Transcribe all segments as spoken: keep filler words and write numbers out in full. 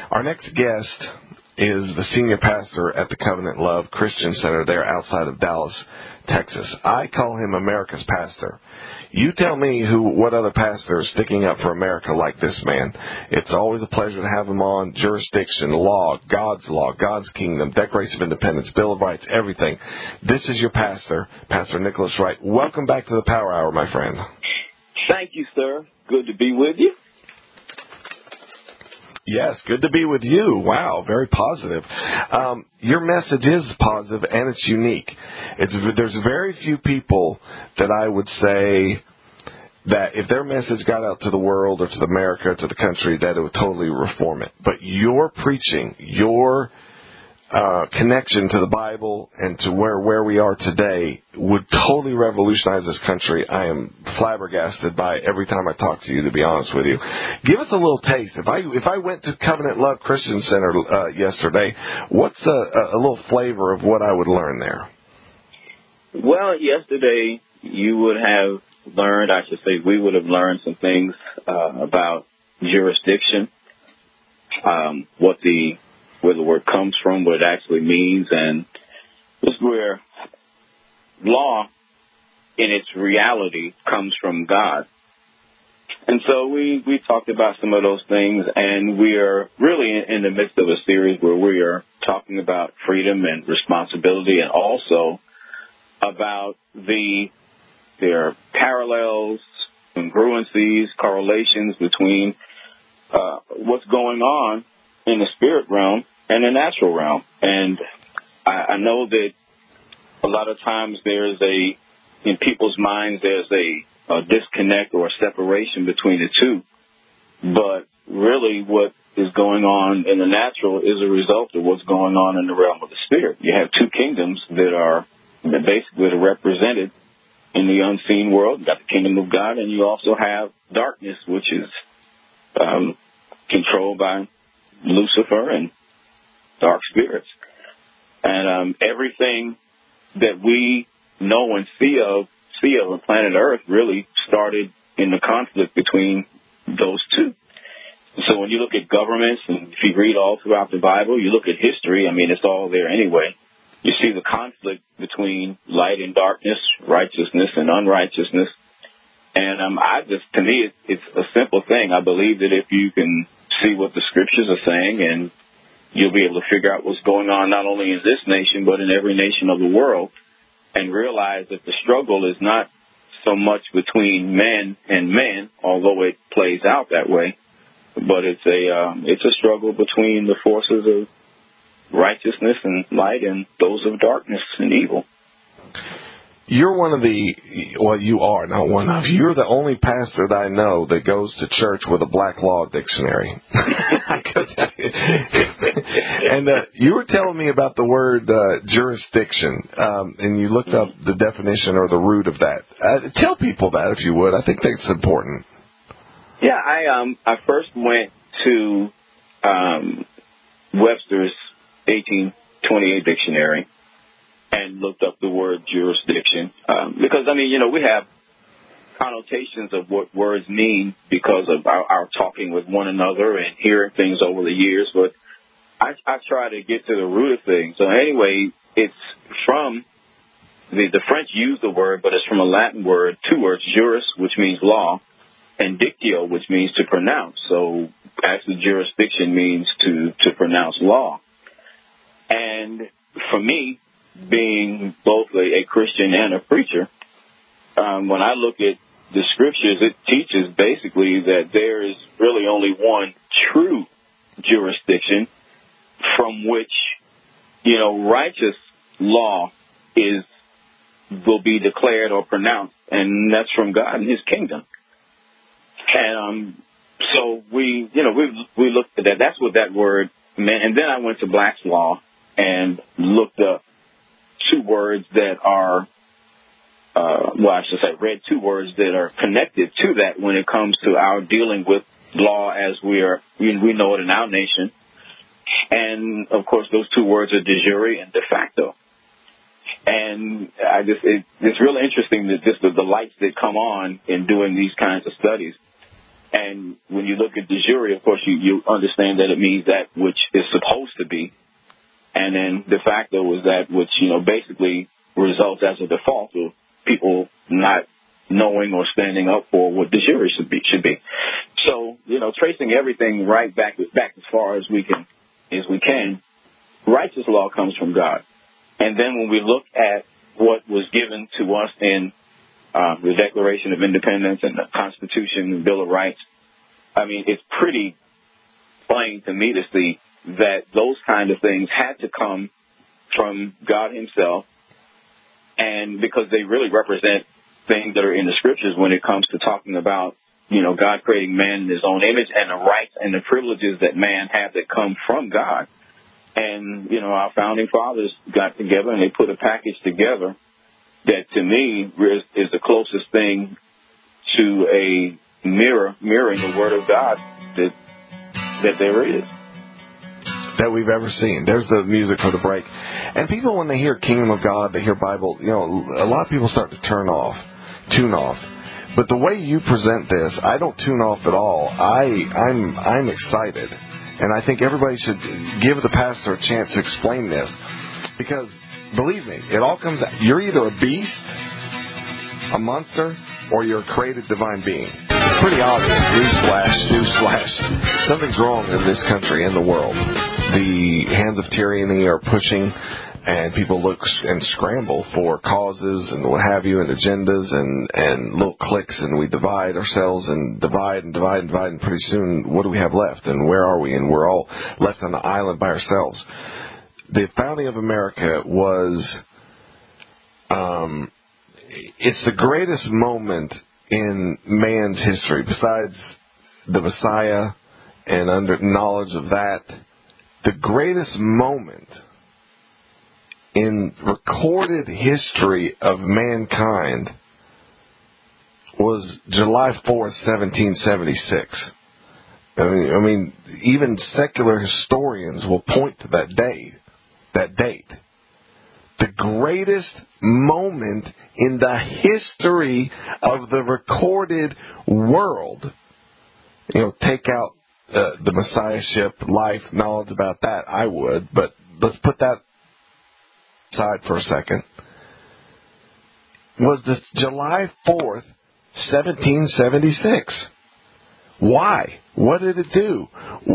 Our next guest is the senior pastor at the Covenant Love Christian Center there outside of Dallas, Texas. I call him America's pastor. You tell me who, what other pastor is sticking up for America like this man. It's always a pleasure to have him on. Jurisdiction, law, God's law, God's kingdom, Declaration of Independence, Bill of Rights, everything. This is your pastor, Pastor Nicholas Wright. Welcome back to the Power Hour, my friend. Thank you, sir. Good to be with you. Yes, good to be with you. Wow, very positive. Um, your message is positive and it's unique. It's, there's very few people that I would say that if their message got out to the world or to America or to the country, that it would totally reform it. But your preaching, your uh, connection to the Bible and to where, where we are today would totally revolutionize this country. I am flabbergasted by it every time I talk to you, to be honest with you. Give us a little taste. If I if I went to Covenant Love Christian Center uh, yesterday, what's a, a little flavor of what I would learn there? Well, yesterday you would have learned, I should say, we would have learned some things uh, about jurisdiction, um, what the where the word comes from, what it actually means, and just where law in its reality comes from God. And so we, we talked about some of those things, and we are really in, in the midst of a series where we are talking about freedom and responsibility, and also about the there are parallels, congruencies, correlations between uh, what's going on in the spirit realm and the natural realm. And I, I know that a lot of times there's a, in people's minds, there's a, a disconnect or a separation between the two. But really what is going on in the natural is a result of what's going on in the realm of the spirit. You have two kingdoms that are that basically are represented in the unseen world. You've got the kingdom of God, and you also have darkness, which is um, controlled by Lucifer and dark spirits. And um, everything that we know and see of, see of on planet Earth really started in the conflict between those two. So when you look at governments, and if you read all throughout the Bible, you look at history, I mean, it's all there anyway. You see the conflict between light and darkness, righteousness and unrighteousness. And um, I just, to me, it, it's a simple thing. I believe that if you can see what the scriptures are saying, and you'll be able to figure out what's going on not only in this nation, but in every nation of the world, and realize that the struggle is not so much between men and men, although it plays out that way, but it's a um, it's a struggle between the forces of righteousness and light and those of darkness and evil. You're one of the, well, you are, not one of, you're the only pastor that I know that goes to church with a black law dictionary. And uh, you were telling me about the word uh, jurisdiction, um, and you looked up the definition or the root of that. Uh, tell people that, if you would. I think that's important. Yeah, I um I first went to um, Webster's eighteen twenty-eight dictionary and looked up the word jurisdiction, um, because, I mean, you know, we have connotations of what words mean because of our, our talking with one another and hearing things over the years, but I, I try to get to the root of things. So anyway, it's from, the, the French use the word, but it's from a Latin word, two words, juris, which means law, and dictio, which means to pronounce. So actually jurisdiction means to, to pronounce law. And for me, being both a, a Christian and a preacher, um, when I look at the scriptures, it teaches basically that there is really only one true jurisdiction from which, you know, righteous law is will be declared or pronounced, and that's from God and His kingdom. And um, so we, you know, we we looked at that. That's what that word meant. And then I went to Black's Law and looked up two words that are, uh, well, I should say, read two words that are connected to that when it comes to our dealing with law as we are, we, we know it in our nation. And, of course, those two words are de jure and de facto. And I just, it, it's really interesting that just the, the lights that come on in doing these kinds of studies. And when you look at de jure, of course, you, you understand that it means that which is supposed to be. And then de facto is that which, you know, basically results as a default of people not knowing or standing up for what de jure should be. Should be. So, you know, tracing everything right back back as far as we can, as we can, righteous law comes from God. And then when we look at what was given to us in uh, the Declaration of Independence and the Constitution and Bill of Rights, I mean, it's pretty plain to me to see that those kind of things had to come from God himself, and because they really represent things that are in the scriptures when it comes to talking about, you know, God creating man in his own image and the rights and the privileges that man has that come from God. And, you know, our founding fathers got together and they put a package together that to me is, is the closest thing to a mirror, mirroring the word of God that, that there is. That we've ever seen. There's the music for the break. And people, when they hear Kingdom of God, they hear Bible, you know, a lot of people start to turn off, tune off. But the way you present this, I don't tune off at all. I, I'm, I'm excited. And I think everybody should give the pastor a chance to explain this. Because, believe me, it all comes out. You're either a beast, a monster, or you're a created divine being. It's pretty obvious. Newsflash, newsflash. Something's wrong in this country, in the world. The hands of tyranny are pushing, and people look and scramble for causes and what have you, and agendas and, and little cliques, and we divide ourselves and divide and divide and divide, and pretty soon, what do we have left, and where are we? And we're all left on the island by ourselves. The founding of America was, um, it's the greatest moment in man's history, besides the Messiah and under knowledge of that. The greatest moment in recorded history of mankind was July fourth, seventeen seventy-six. I mean, I mean, even secular historians will point to that date. That date. The greatest moment in the history of the recorded world. You know, take out uh, the Messiahship, life, knowledge about that, I would, but let's put that aside for a second. Was this July fourth, seventeen seventy-six. Why? What did it do?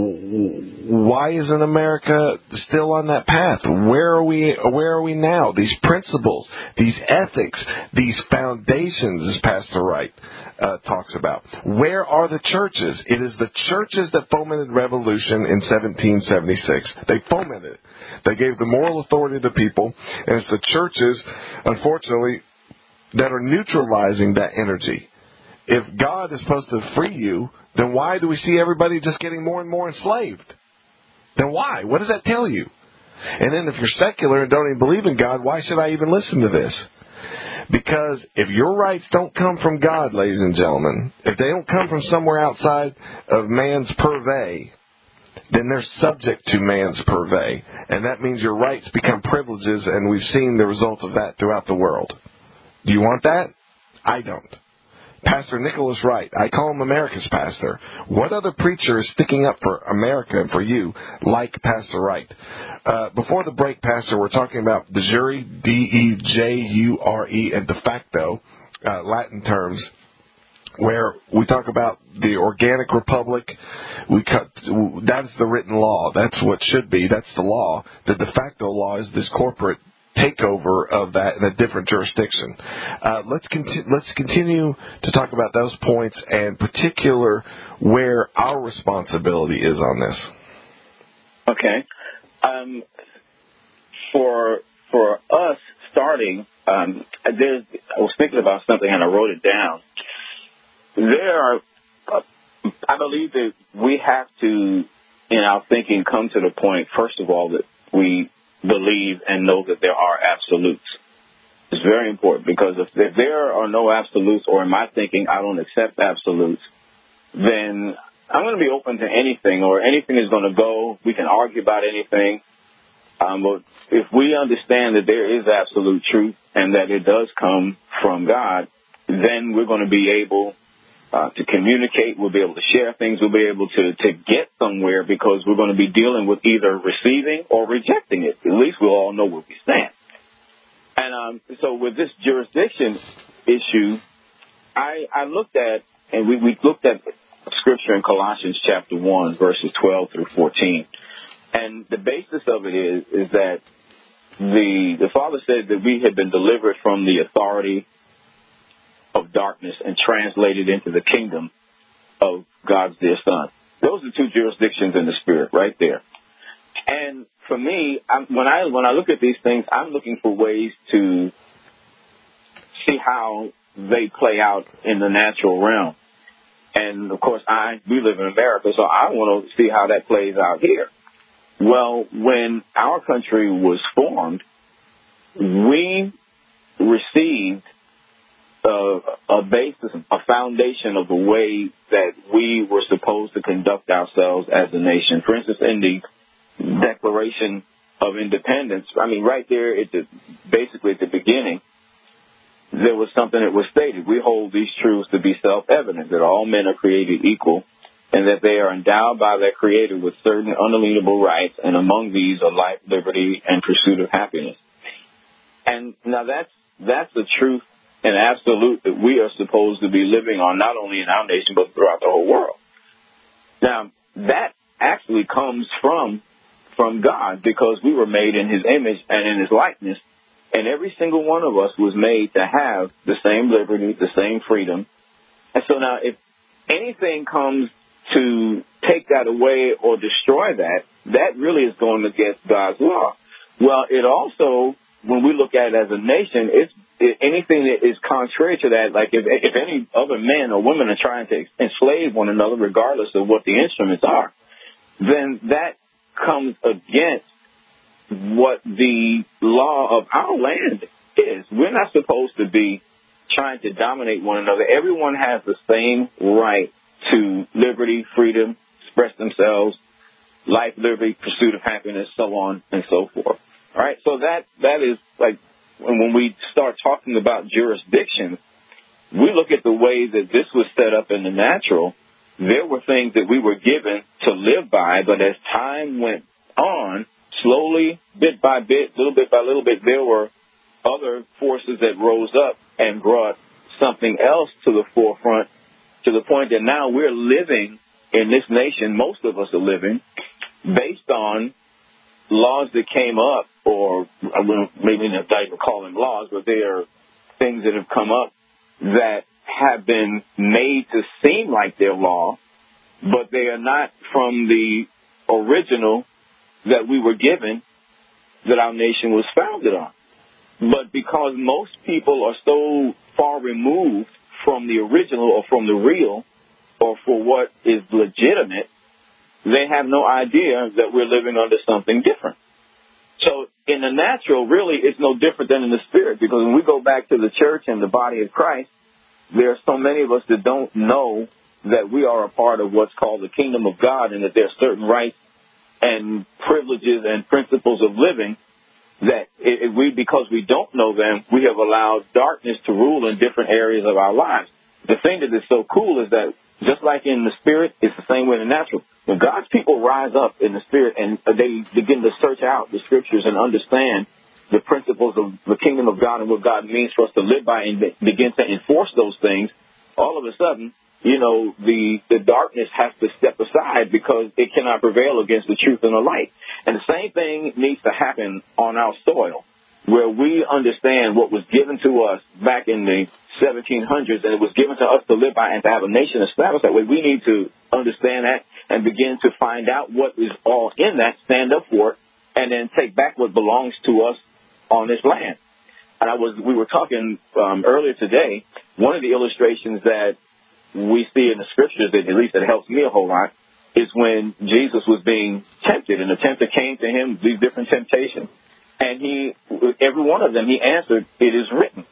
Why isn't America still on that path? Where are we, where are we now? These principles, these ethics, these foundations, as Pastor Wright uh, talks about. Where are the churches? It is the churches that fomented revolution in seventeen seventy-six. They fomented it. They gave the moral authority to the people, and it's the churches, unfortunately, that are neutralizing that energy. If God is supposed to free you, then why do we see everybody just getting more and more enslaved? Then why? What does that tell you? And then if you're secular and don't even believe in God, why should I even listen to this? Because if your rights don't come from God, ladies and gentlemen, if they don't come from somewhere outside of man's purvey, then they're subject to man's purvey. And that means your rights become privileges, and we've seen the result of that throughout the world. Do you want that? I don't. Pastor Nicholas Wright, I call him America's pastor. What other preacher is sticking up for America and for you like Pastor Wright? Uh, before the break, Pastor, we're talking about de jure, D E J U R E, and de facto, uh, Latin terms, where we talk about the organic republic. We cut, that's the written law. That's what should be. That's the law. The de facto law is this corporate takeover of that in a different jurisdiction. Uh, let's conti- let's continue to talk about those points and particular where our responsibility is on this. Okay. Um, for for us starting, um, there's, I was thinking about something and I wrote it down. There are, uh, I believe that we have to, in our thinking, come to the point, first of all, that we believe and know that there are absolutes. It's very important, because if, if there are no absolutes, or in my thinking I don't accept absolutes, then I'm going to be open to anything, or anything is going to go. We can argue about anything. Um, but if we understand that there is absolute truth and that it does come from God, then we're going to be able uh, to communicate. We'll be able to share things. We'll be able to, to get somewhere because we're going to be dealing with either receiving or rejecting it. At least we'll all know where we stand. And um, so with this jurisdiction issue, I, I looked at, and we, we looked at scripture in Colossians chapter one, verses twelve through fourteen. And the basis of it is, is that the, the Father said that we had been delivered from the authority of darkness and translated into the kingdom of God's dear Son. Those are two jurisdictions in the Spirit right there. And for me, I'm, when I when I look at these things, I'm looking for ways to see how they play out in the natural realm. And, of course, I we live in America, so I want to see how that plays out here. Well, when our country was formed, we received a, a basis, a foundation of the way that we were supposed to conduct ourselves as a nation. For instance, in the Declaration of Independence, I mean, right there, at the, basically at the beginning, there was something that was stated. We hold these truths to be self-evident, that all men are created equal, and that they are endowed by their Creator with certain unalienable rights, and among these are life, liberty, and pursuit of happiness. And now that's that's the truth and absolute that we are supposed to be living on, not only in our nation, but throughout the whole world. Now, that actually comes from from God, because we were made in His image and in His likeness, and every single one of us was made to have the same liberty, the same freedom. And so now, if anything comes to take that away or destroy that, that really is going against God's law. Well, it also, when we look at it as a nation, it's it, anything that is contrary to that, like if, if any other men or women are trying to enslave one another, regardless of what the instruments are, then that comes against what the law of our land is. We're not supposed to be trying to dominate one another. Everyone has the same right to liberty, freedom, express themselves, life, liberty, pursuit of happiness, so on and so forth. All right, so that that is like when we start talking about jurisdiction, we look at the way that this was set up in the natural. There were things that we were given to live by, but as time went on, slowly, bit by bit, little bit by little bit, there were other forces that rose up and brought something else to the forefront, to the point that now we're living in this nation, most of us are living, based on laws that came up, or I wouldn't maybe not even call them laws, but they are things that have come up that have been made to seem like they're law, but they are not from the original that we were given, that our nation was founded on. But because most people are so far removed from the original or from the real or for what is legitimate, they have no idea that we're living under something different. So in the natural, really, it's no different than in the spirit, because when we go back to the church and the body of Christ, there are so many of us that don't know that we are a part of what's called the kingdom of God, and that there are certain rights and privileges and principles of living that if we, because we don't know them, we have allowed darkness to rule in different areas of our lives. The thing that is so cool is that just like in the spirit, it's the same way in the natural. When God's people rise up in the spirit and they begin to search out the scriptures and understand the principles of the kingdom of God and what God means for us to live by, and begin to enforce those things, all of a sudden, you know, the, the darkness has to step aside, because it cannot prevail against the truth and the light. And the same thing needs to happen on our soil, where we understand what was given to us back in the seventeen hundreds, and it was given to us to live by and to have a nation established that way. We need to understand that and begin to find out what is all in that, stand up for it, and then take back what belongs to us on this land. And I was, we were talking um, earlier today, one of the illustrations that we see in the scriptures, that at least it helps me a whole lot, is when Jesus was being tempted, and the tempter came to him, these different temptations, and he, every one of them, he answered, "It is written."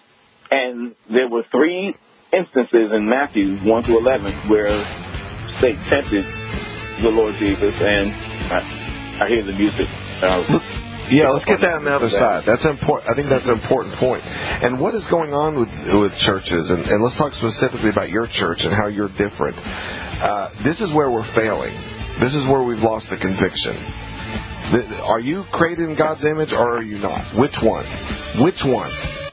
And there were three instances in Matthew one to eleven where Satan tempted the Lord Jesus, and I, I hear the music. Uh, Yeah, let's get that on the other side. That's important. I think that's an important point. And what is going on with with churches? And, and let's talk specifically about your church and how you're different. Uh, this is where we're failing. This is where we've lost the conviction. The, are you created in God's image or are you not? Which one? Which one?